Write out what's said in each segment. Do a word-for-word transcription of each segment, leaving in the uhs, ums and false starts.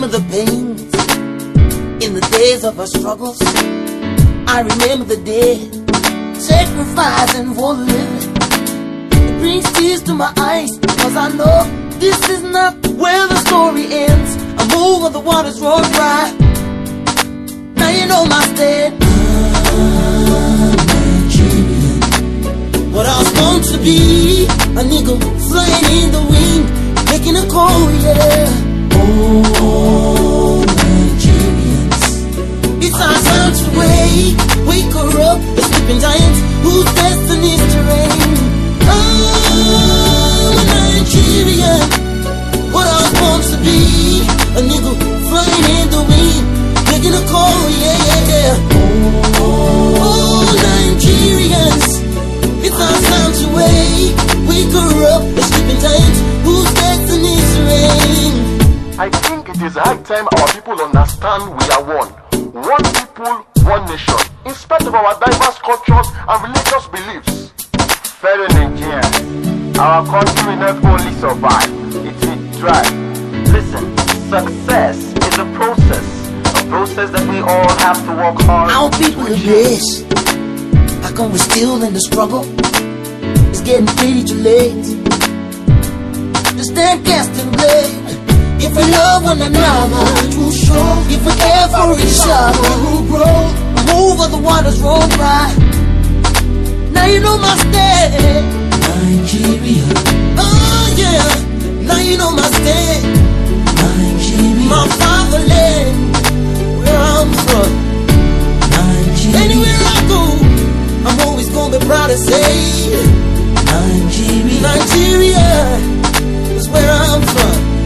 remember the pains in the days of our struggles. I remember the day sacrificing for the living. It brings tears to my eyes, cause I know this is not where the story ends. I'm over the waters roll dry. Now you know my stand. I'm Nigerian. What I was born to be, a nigga flying in the wind, making a call, yeah. Oh, Nigerians, it's our time to wake. Wake her up, the sleeping giants whose destinies to reign. I'm a Nigerian. What I was born to be, a nigga flying in the wind, making a call, yeah, yeah, yeah. Oh, Nigerians, it's our time to wake. Wake her up, the sleeping giants whose destinies to reign. I think it is high time our people understand we are one. One people, one nation, in spite of our diverse cultures and religious beliefs. Fellow Nigerians, our country will not only survive, it will thrive. Listen, success is a process, a process that we all have to work hard. Our people are blessed. How come we're still in the struggle? It's getting pretty too late to stand casting blame. If we love one another, too sure. If we care for each other, who grow, move where the waters roll by. Now you know my stand, Nigeria. Oh yeah, now you know my stand, Nigeria. My fatherland, where I'm from, Nigeria. Anywhere I go, I'm always gonna be proud to say, Nigeria. Nigeria is where I'm from.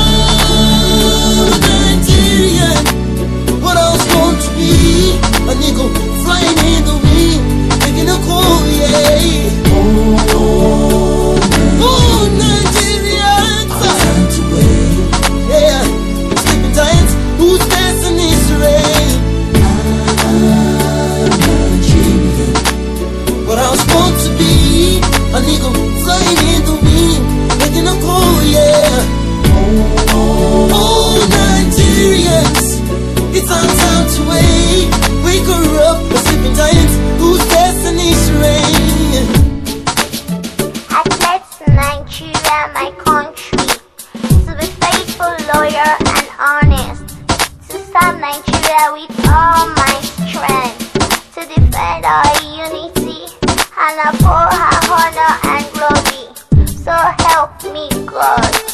Nigerian, what I was born to be, a nigga flying in the wind, making a call, yeah. Oh, oh, Nigerian, time to wait, yeah. Sleeping giants whose destinies to reign. I'm Nigerian, what I was born to be, a nigga flying in the wind, making a call, yeah. Oh, Nigerians, it's our time to wake. Wake her up, the sleeping giants whose destinies to reign. I pledge to Nigeria, my country, to be faithful, loyal, and honest, to serve Nigeria with all my strength, to defend our unity and uphold her honor and glory. So help me God.